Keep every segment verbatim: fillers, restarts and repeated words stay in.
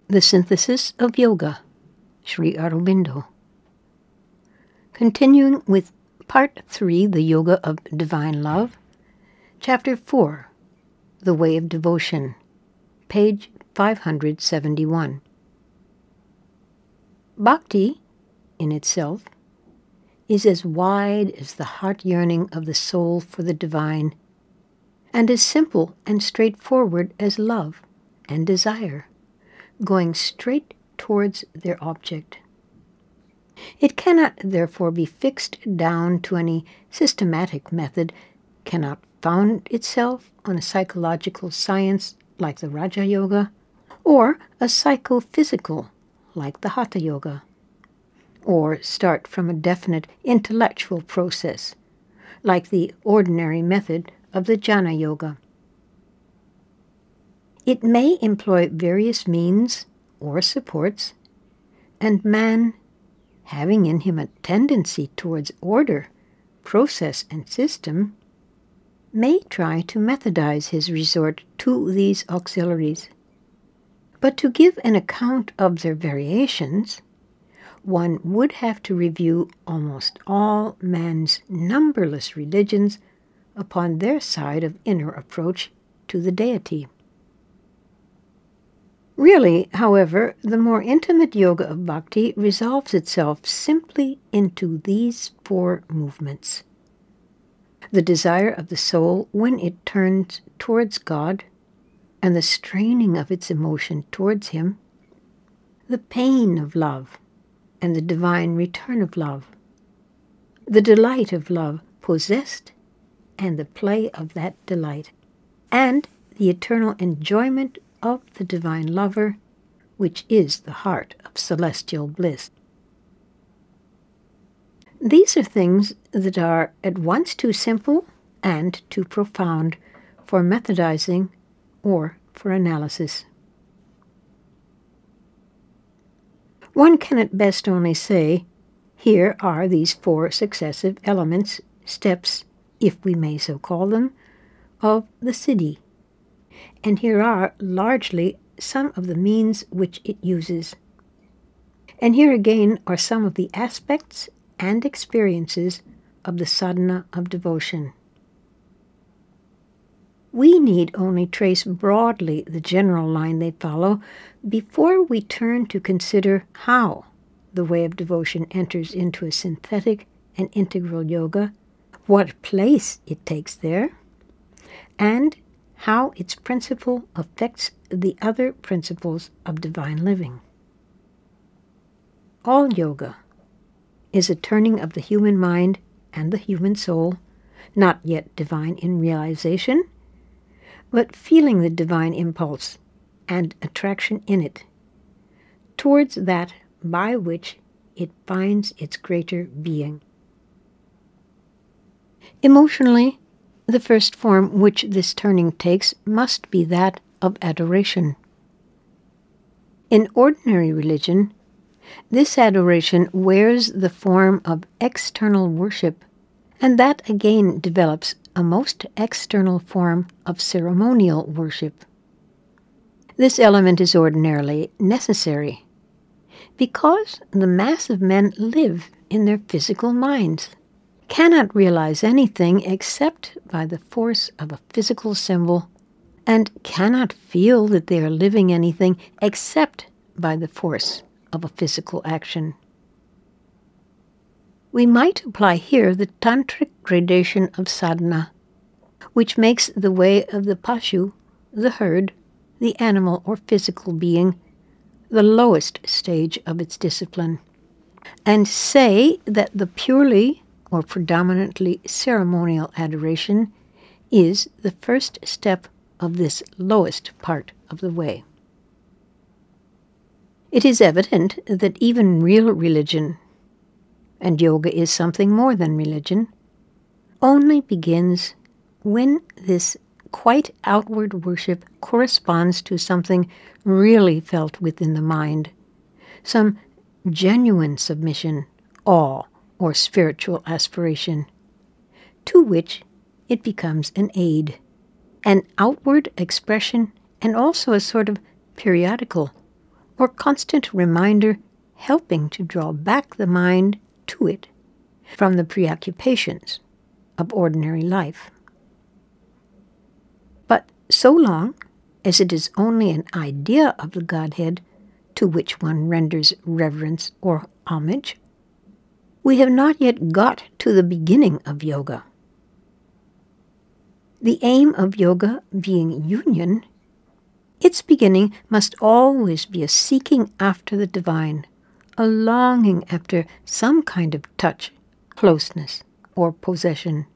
The Synthesis of Yoga, Sri Aurobindo. Continuing with Part three, The Yoga of Divine Love, Chapter four, The Way of Devotion, page five hundred seventy-one. Bhakti, in itself, is as wide as the heart yearning of the soul for the divine, and as simple and straightforward as love and desire, going straight towards their object. It cannot therefore be fixed down to any systematic method, cannot found itself on a psychological science like the Raja Yoga, or a psychophysical like the Hatha Yoga, or start from a definite intellectual process like the ordinary method of the Jnana Yoga. It may employ various means or supports, and man, having in him a tendency towards order, process, and system, may try to methodize his resort to these auxiliaries. But to give an account of their variations, one would have to review almost all man's numberless religions upon their side of inner approach to the deity. Really, however, the more intimate yoga of bhakti resolves itself simply into these four movements. The desire of the soul when it turns towards God, and the straining of its emotion towards Him, the pain of love, and the divine return of love, the delight of love possessed, and the play of that delight, and the eternal enjoyment of the divine lover, which is the heart of celestial bliss. These are things that are at once too simple and too profound for methodizing or for analysis. One can at best only say, here are these four successive elements, steps, if we may so call them, of the Siddhi. And here are, largely, some of the means which it uses. And here again are some of the aspects and experiences of the sadhana of devotion. We need only trace broadly the general line they follow before we turn to consider how the way of devotion enters into a synthetic and integral yoga, what place it takes there, and how its principle affects the other principles of divine living. All yoga is a turning of the human mind and the human soul, not yet divine in realization, but feeling the divine impulse and attraction in it, towards that by which it finds its greater being. Emotionally, the first form which this turning takes must be that of adoration. In ordinary religion, this adoration wears the form of external worship, and that again develops a most external form of ceremonial worship. This element is ordinarily necessary because the mass of men live in their physical minds, cannot realize anything except by the force of a physical symbol, and cannot feel that they are living anything except by the force of a physical action. We might apply here the tantric gradation of sadhana, which makes the way of the pashu, the herd, the animal or physical being, the lowest stage of its discipline, and say that the purely or predominantly ceremonial adoration is the first step of this lowest part of the way. It is evident that even real religion, and yoga is something more than religion, only begins when this quite outward worship corresponds to something really felt within the mind, some genuine submission, awe, or spiritual aspiration, to which it becomes an aid, an outward expression, and also a sort of periodical or constant reminder helping to draw back the mind to it from the preoccupations of ordinary life. But so long as it is only an idea of the Godhead to which one renders reverence or homage, we have not yet got to the beginning of yoga. The aim of yoga being union, its beginning must always be a seeking after the divine, a longing after some kind of touch, closeness, or possession.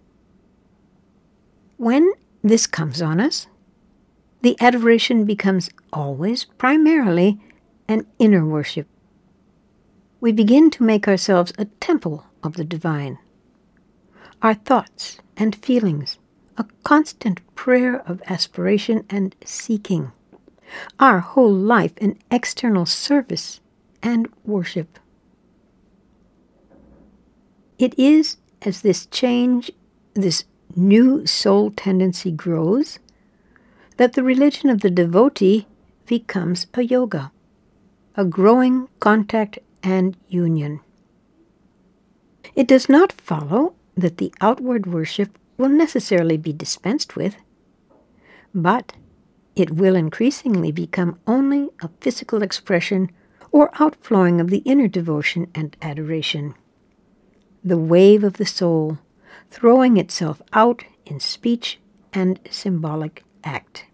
When this comes on us, the adoration becomes always primarily an inner worship. We begin to make ourselves a temple of the divine. Our thoughts and feelings, a constant prayer of aspiration and seeking. Our whole life an external service and worship. It is as this change, this new soul tendency grows, that the religion of the devotee becomes a yoga, a growing contact and union. It does not follow that the outward worship will necessarily be dispensed with, but it will increasingly become only a physical expression or outflowing of the inner devotion and adoration, the wave of the soul throwing itself out in speech and symbolic act.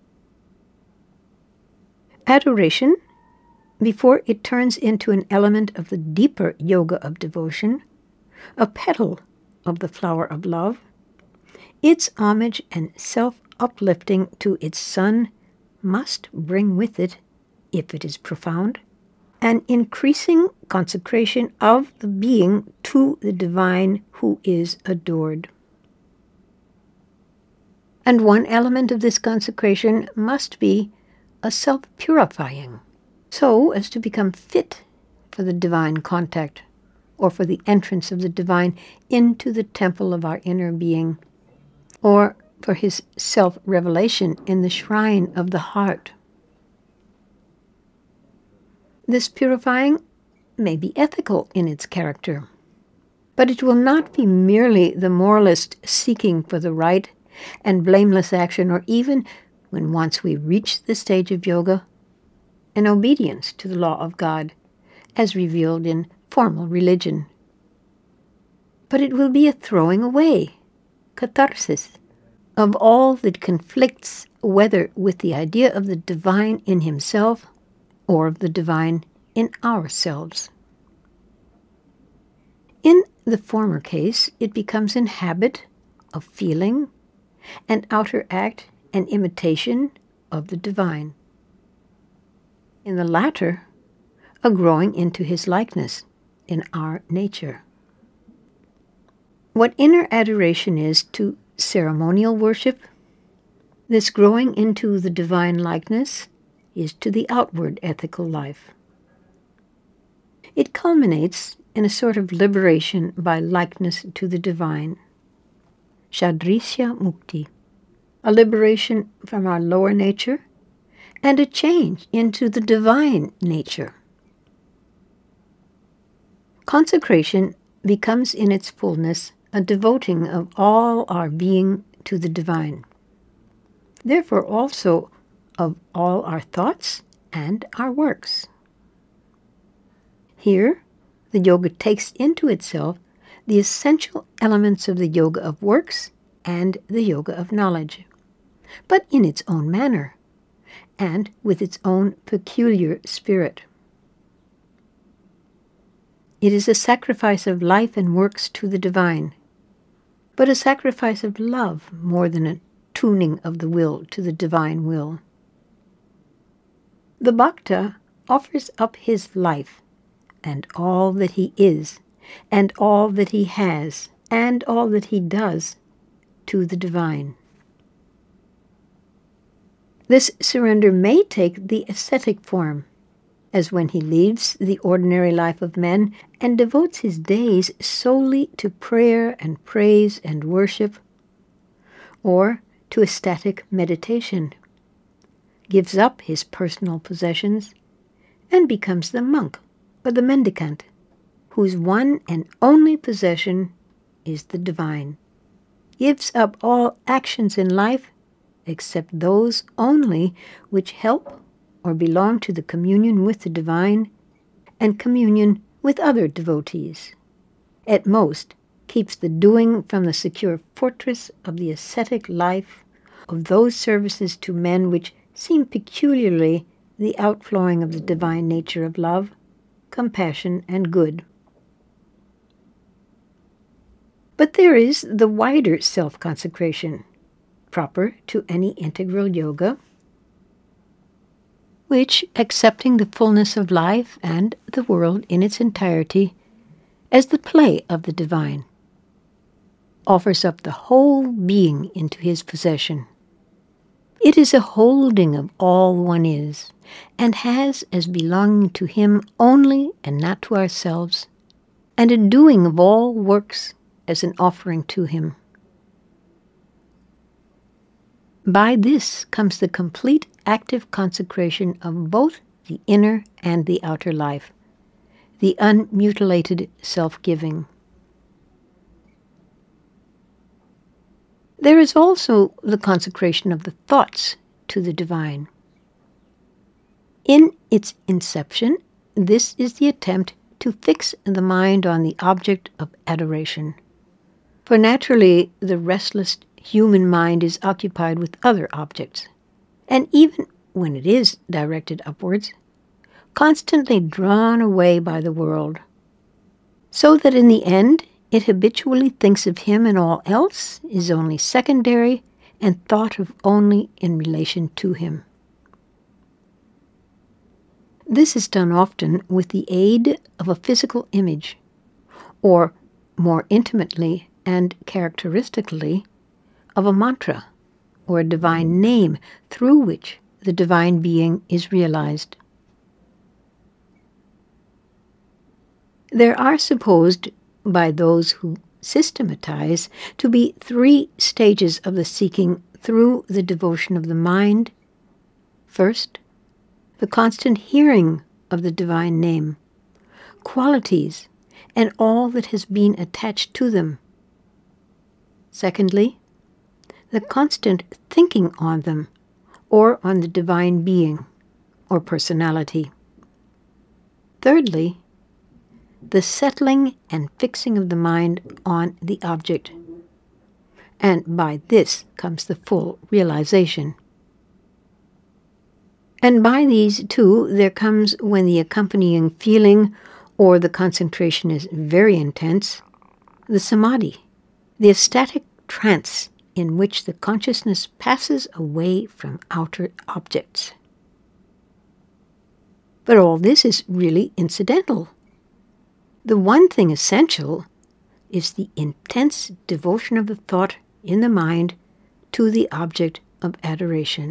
Adoration, before it turns into an element of the deeper yoga of devotion, a petal of the flower of love, its homage and self-uplifting to its son must bring with it, if it is profound, an increasing consecration of the being to the divine who is adored. And one element of this consecration must be a self-purifying, so as to become fit for the divine contact, or for the entrance of the divine into the temple of our inner being, or for his self-revelation in the shrine of the heart. This purifying may be ethical in its character, but it will not be merely the moralist seeking for the right and blameless action, or even, when once we reach the stage of yoga, an obedience to the law of God, as revealed in formal religion. But it will be a throwing away, catharsis, of all that conflicts whether with the idea of the divine in himself or of the divine in ourselves. In the former case, it becomes an habit of feeling, an outer act and imitation of the divine. In the latter, a growing into his likeness in our nature. What inner adoration is to ceremonial worship, this growing into the divine likeness is to the outward ethical life. It culminates in a sort of liberation by likeness to the divine, Shadrisya Mukti, a liberation from our lower nature and a change into the divine nature. Consecration becomes in its fullness a devoting of all our being to the divine, therefore also of all our thoughts and our works. Here, the yoga takes into itself the essential elements of the yoga of works and the yoga of knowledge, but in its own manner and with its own peculiar spirit. It is a sacrifice of life and works to the divine, but a sacrifice of love more than a tuning of the will to the divine will. The bhakta offers up his life and all that he is, and all that he has, and all that he does to the divine. This surrender may take the ascetic form, as when he leaves the ordinary life of men and devotes his days solely to prayer and praise and worship, or to ecstatic meditation, gives up his personal possessions, and becomes the monk or the mendicant, whose one and only possession is the divine, gives up all actions in life except those only which help or belong to the communion with the divine and communion with other devotees. At most, keeps the doing from the secure fortress of the ascetic life of those services to men which seem peculiarly the outflowing of the divine nature of love, compassion, and good. But there is the wider self-consecration, proper to any integral yoga, which, accepting the fullness of life and the world in its entirety as the play of the divine, offers up the whole being into his possession. It is a holding of all one is, and has as belonging to him only and not to ourselves, and a doing of all works as an offering to him. By this comes the complete active consecration of both the inner and the outer life, the unmutilated self-giving. There is also the consecration of the thoughts to the divine. In its inception, this is the attempt to fix the mind on the object of adoration. For naturally, the restless human mind is occupied with other objects, and even when it is directed upwards, constantly drawn away by the world, so that in the end it habitually thinks of him and all else is only secondary and thought of only in relation to him. This is done often with the aid of a physical image, or more intimately and characteristically of a mantra, or a divine name through which the divine being is realized. There are supposed by those who systematize to be three stages of the seeking through the devotion of the mind. First, the constant hearing of the divine name, qualities, and all that has been attached to them. Secondly, the constant thinking on them, or on the divine being, or personality. Thirdly, the settling and fixing of the mind on the object, and by this comes the full realization. And by these, too, there comes, when the accompanying feeling or the concentration is very intense, the samadhi, the ecstatic trance in which the consciousness passes away from outer objects. But all this is really incidental. The one thing essential is the intense devotion of the thought in the mind to the object of adoration.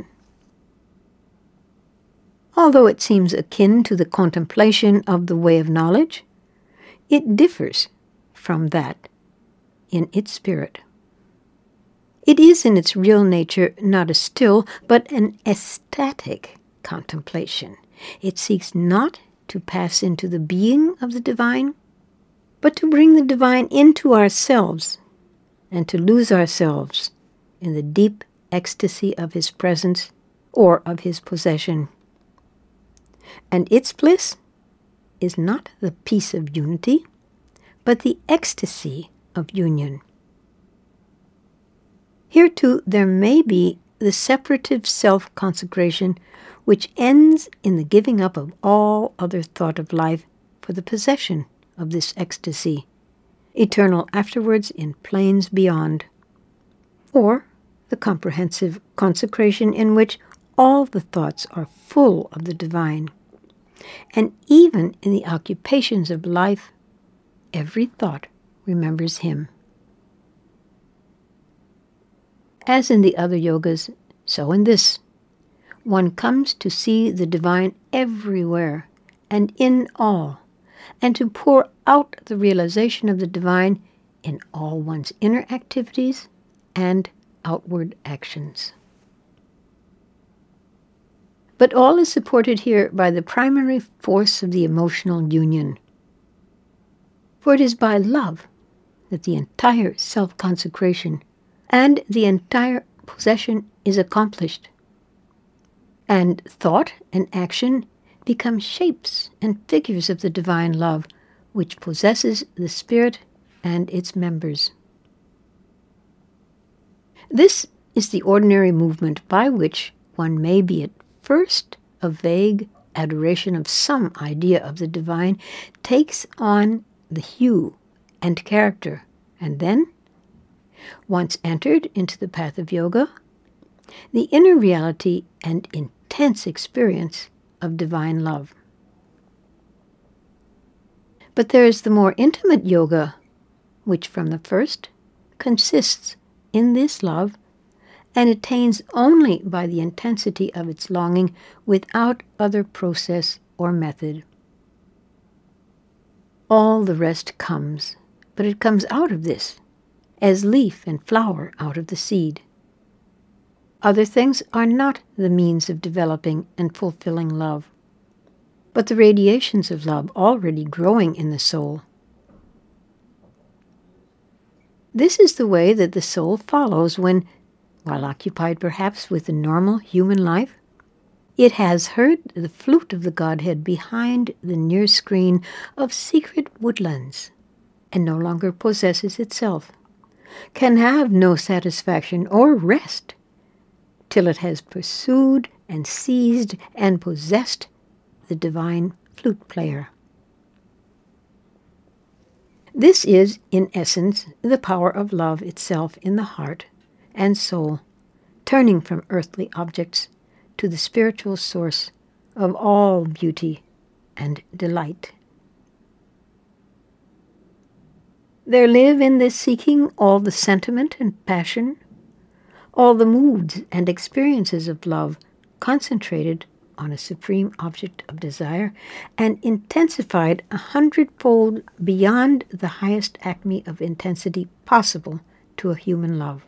Although it seems akin to the contemplation of the way of knowledge, it differs from that in its spirit. It is in its real nature not a still, but an ecstatic contemplation. It seeks not to pass into the being of the divine, but to bring the divine into ourselves and to lose ourselves in the deep ecstasy of his presence or of his possession. And its bliss is not the peace of unity, but the ecstasy of union. Here too there may be the separative self-consecration which ends in the giving up of all other thought of life for the possession of this ecstasy, eternal afterwards in planes beyond, or the comprehensive consecration in which all the thoughts are full of the divine, and even in the occupations of life, every thought remembers him. As in the other yogas, so in this, one comes to see the divine everywhere and in all, and to pour out the realization of the divine in all one's inner activities and outward actions. But all is supported here by the primary force of the emotional union. For it is by love that the entire self-consecration and the entire possession is accomplished, and thought and action become shapes and figures of the divine love which possesses the spirit and its members. This is the ordinary movement by which one may be at first a vague adoration of some idea of the divine, takes on the hue and character, and then, once entered into the path of yoga, the inner reality and intense experience of divine love. But there is the more intimate yoga, which from the first consists in this love and attains only by the intensity of its longing without other process or method. All the rest comes, but it comes out of this, as leaf and flower out of the seed. Other things are not the means of developing and fulfilling love, but the radiations of love already growing in the soul. This is the way that the soul follows when, while occupied perhaps with the normal human life, it has heard the flute of the Godhead behind the near screen of secret woodlands, and no longer possesses itself, can have no satisfaction or rest till it has pursued and seized and possessed the divine flute player. This is, in essence, the power of love itself in the heart and soul, turning from earthly objects to the spiritual source of all beauty and delight. There live in this seeking all the sentiment and passion, all the moods and experiences of love concentrated on a supreme object of desire and intensified a hundredfold beyond the highest acme of intensity possible to a human love.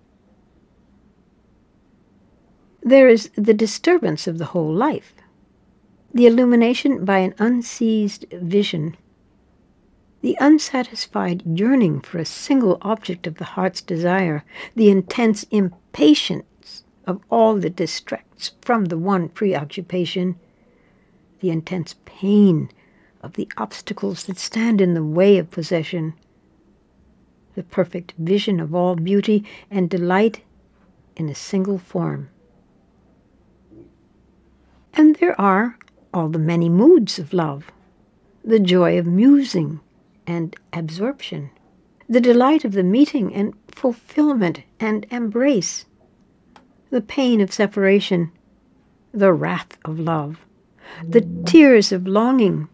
There is the disturbance of the whole life, the illumination by an unseized vision, the unsatisfied yearning for a single object of the heart's desire, the intense impatience of all that distracts from the one preoccupation, the intense pain of the obstacles that stand in the way of possession, the perfect vision of all beauty and delight in a single form. And there are all the many moods of love, the joy of musing and absorption, the delight of the meeting and fulfillment and embrace, the pain of separation, the wrath of love, the tears of longing,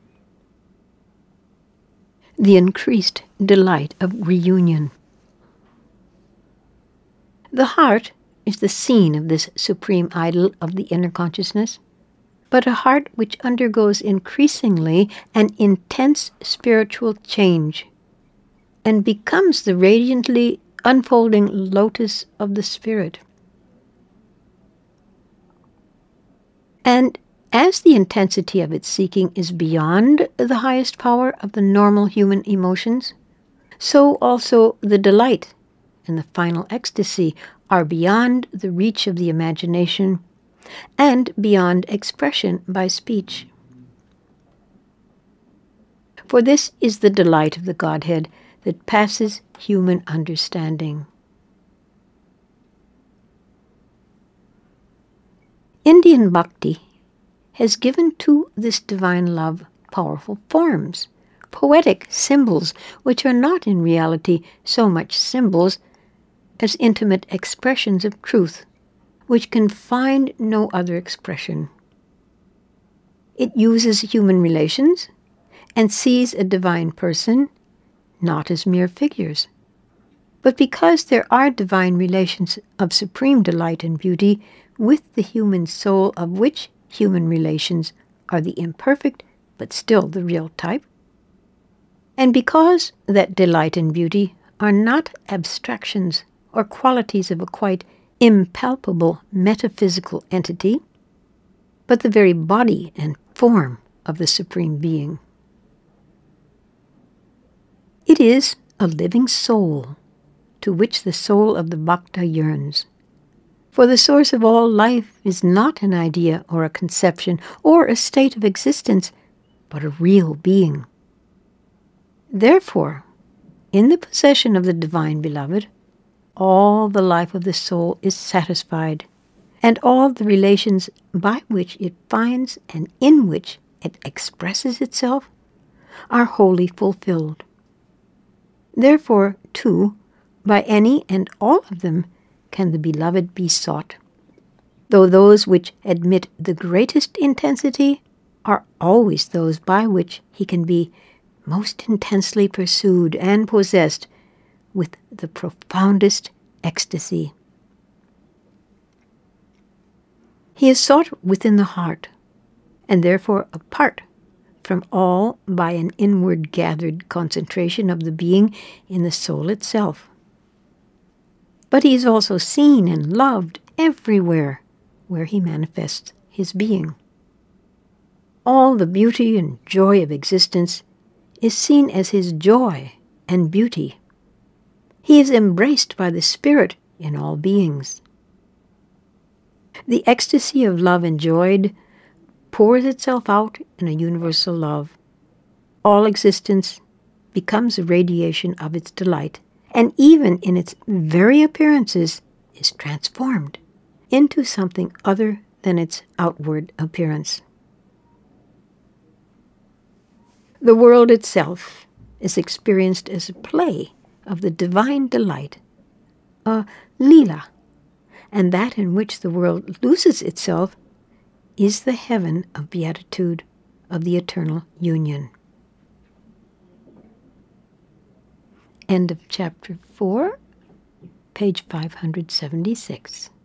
the increased delight of reunion. The heart is the scene of this supreme idol of the inner consciousness, but a heart which undergoes increasingly an intense spiritual change and becomes the radiantly unfolding lotus of the Spirit. And as the intensity of its seeking is beyond the highest power of the normal human emotions, so also the delight and the final ecstasy are beyond the reach of the imagination and beyond expression by speech. For this is the delight of the Godhead that passes human understanding. Indian bhakti has given to this divine love powerful forms, poetic symbols, which are not in reality so much symbols as intimate expressions of truth, which can find no other expression. It uses human relations and sees a divine person not as mere figures, but because there are divine relations of supreme delight and beauty with the human soul, of which human relations are the imperfect but still the real type, and because that delight and beauty are not abstractions or qualities of a quite impalpable metaphysical entity, but the very body and form of the Supreme Being. It is a living soul to which the soul of the Bhakta yearns. For the source of all life is not an idea or a conception or a state of existence, but a real being. Therefore, in the possession of the Divine Beloved, all the life of the soul is satisfied, and all the relations by which it finds and in which it expresses itself are wholly fulfilled. Therefore, too, by any and all of them can the Beloved be sought, though those which admit the greatest intensity are always those by which he can be most intensely pursued and possessed with the profoundest ecstasy. He is sought within the heart, and therefore apart from all by an inward gathered concentration of the being in the soul itself. But he is also seen and loved everywhere where he manifests his being. All the beauty and joy of existence is seen as his joy and beauty. He is embraced by the Spirit in all beings. The ecstasy of love enjoyed pours itself out in a universal love. All existence becomes a radiation of its delight, and even in its very appearances is transformed into something other than its outward appearance. The world itself is experienced as a play of the divine delight, a lila, and that in which the world loses itself is the heaven of beatitude of the eternal union. End of chapter four, page five hundred seventy-six.